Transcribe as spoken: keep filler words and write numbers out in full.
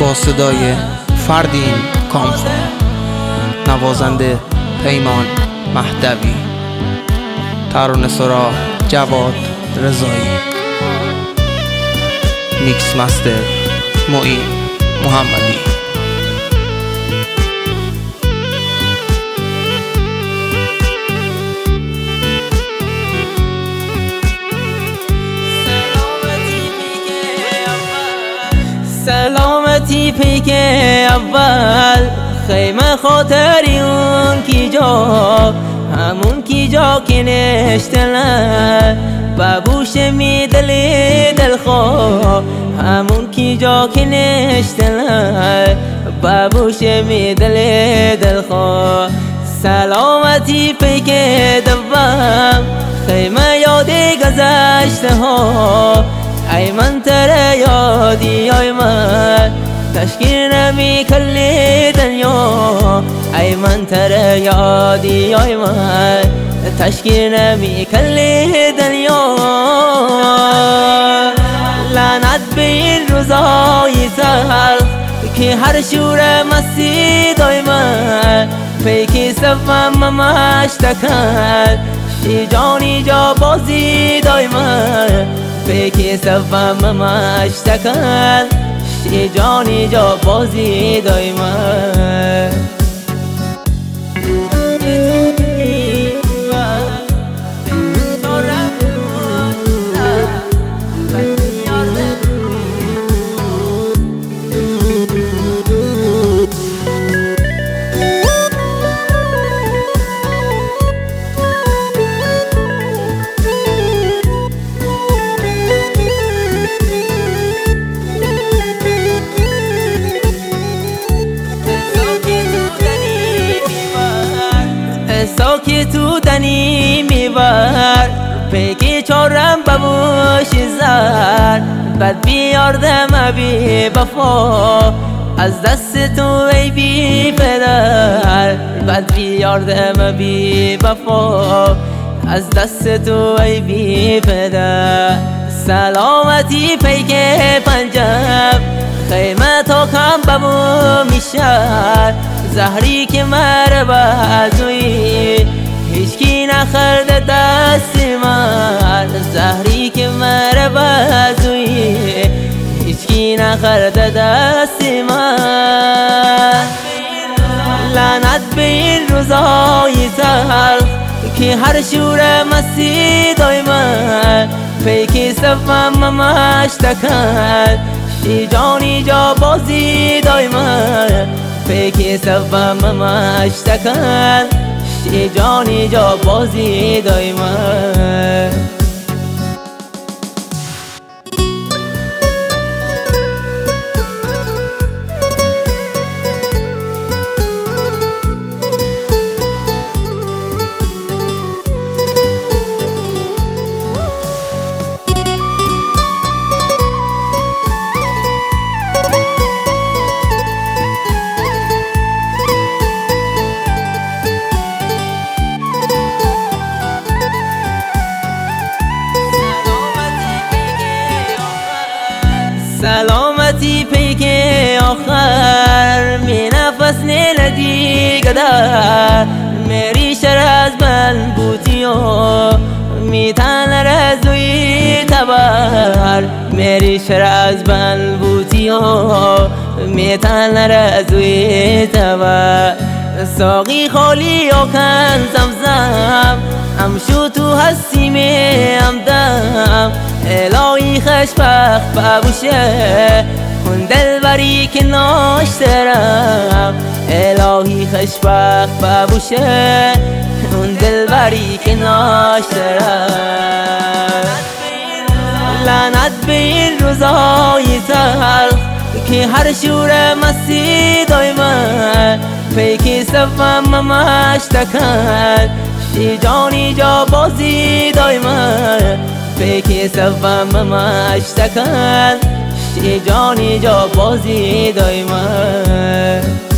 با صدای فردین کامخواه، نوازنده پیمان مهدوی، ترانه سرا جواد رضایی، میکس مستر معین محمدی. سلامتی پیک اول، خیمه خاطری اون کی جا، همون کی جا که نشتله ببوش می دلی دلخواه، همون کی جا که نشتله ببوش می دلی دلخواه. سلامتی پیک دوم، خیمه یادی گذشته ها، ای من تره یادی ای من تشکیل نمی کلی دنیا، ای من تره یادی ای من تشکیل نمی کلی دنیا. لعنت به این روزای تلخ که هر شور مستی دای من پیکی سفم مشتکن، شی جانی جا بازی دای من پیکی سفم مشتکن، شی جانی جا بازی دای من. ساکی تو دنی میبر پیکی چارم ببوش زر، بد بیاردم بی بفا از دست تو ای بی پدر، بد بیاردم بی بفا از دست تو ای بی پدر. سلامتی پیک پنجم، خیمه تا کم ببو میشد زهری که مر بازوی هیچکی نخرده دست من، زهری که مر بازوی هیچکی نخرده دست من. لعنت به این روزای تلخ که هر شور مستی دای من پیکی سفم مشتکن، شی جانی جا بازی دای من پیکی سفم مشتکن، شی جانی جا بازی دای من. سلامتی پیک آخر می نفس ندی قدر، میری شر از من بودی و می تن رزوی تبر، میری شر از من بودی و می تن رزوی تبر. ساقی خالی و کن زمزم امشو تو هستی می امدم، الهی خشبخت ببوشه اون دلبری که ناشترم، الهی خشبخت ببوشه اون دلبری که ناشترم. لعنت به این روزای تلخ که هر شور مستی دای من پیکی سفم مشتکن، شی جانی جا بازی دای من پیکی سفم مشتکن، شی جانی جا بازی دای من.